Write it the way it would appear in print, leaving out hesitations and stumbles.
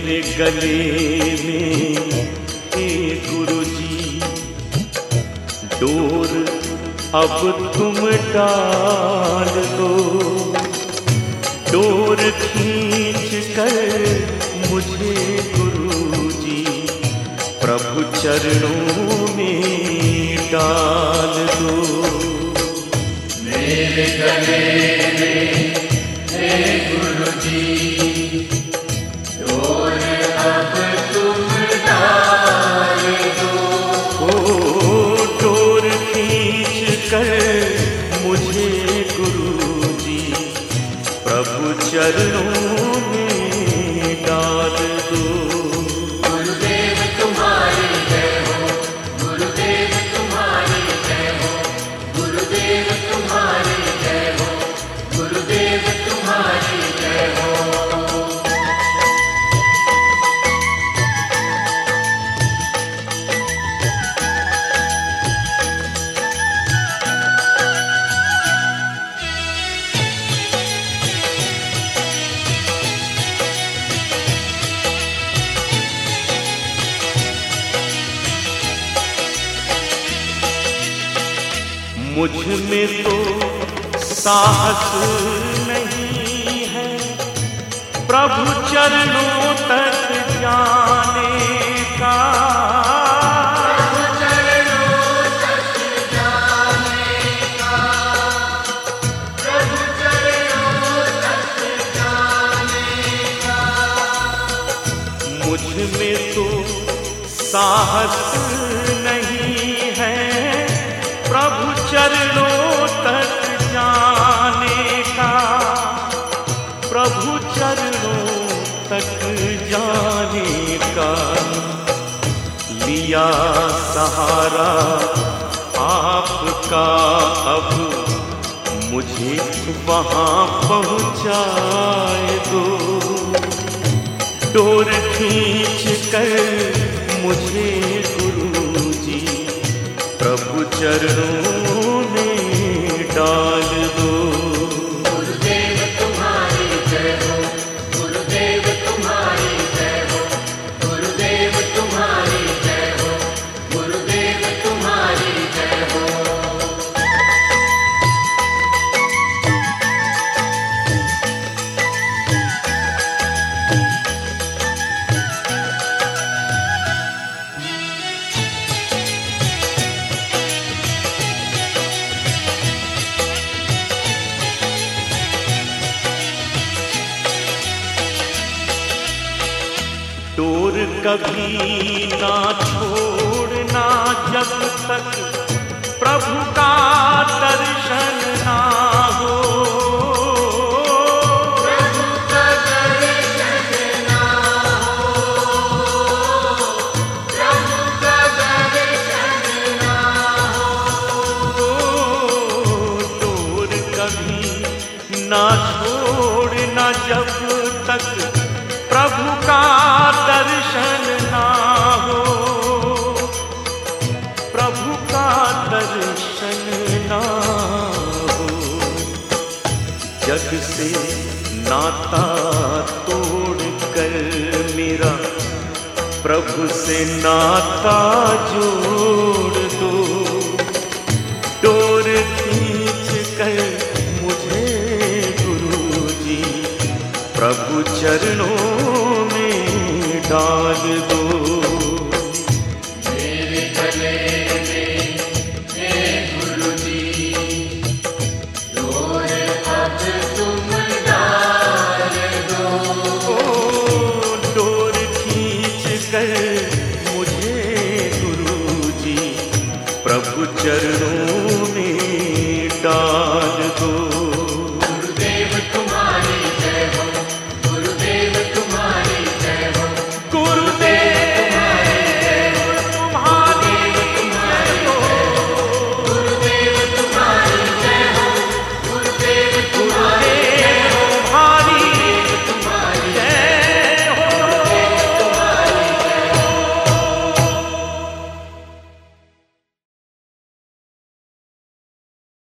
मेरे गले में हे गुरुजी, डोर अब तुम डाल दो। डोर खींच कर मुझे गुरुजी प्रभु चरणों में डाल दो। मेरे गले में हे गुरुजी, डोर अब तुम डाल दो। ओ डोर खींच कर मुझे गुरुजी प्रभु चरणों में डाल दो। गुरुदेव तुम्हारी जय हो, गुरुदेव तुम्हारी जय हो, गुरुदेव तुम्हारी जय हो, गुरुदेव तुम्हारी जय हो। मुझ में तो साहस नहीं है प्रभु चरणों तक जाने का। प्रभु चरणों तक जाने का, प्रभु चरणों तक जाने का। मुझ में तो साहस नहीं है प्रभु चरणों तक जाने का। प्रभु चरणों तक जाने का लिया सहारा आपका, अब मुझे वहां पहुंचाए दो। डोर खींच कर मुझे गुरुजी प्रभु चरणों में डाल दो। गुरुदेव तुम्हारी जय हो, गुरुदेव तुम्हारी जय हो, गुरुदेव तुम्हारी जय हो, गुरुदेव तुम्हारी जय हो। डोर कभी ना छोड़ना जब तक प्रभु का दर्शन ना हो। प्रभु का दर्शन ना हो, प्रभु का दर्शन ना हो। डोर कभी ना छोड़ना जब तक प्रभु का दर्शन ना हो। प्रभु का दर्शन ना हो। जग से नाता तोड़ कर मेरा प्रभु से नाता जोड़ दो। डोर खींच कर मुझे गुरुजी प्रभु चरणों में डाल दो। मेरे गले में हे गुरुजी, डोर अब तुम डाल दो। ओ डोर खींच कर मुझे गुरुजी प्रभु चरणों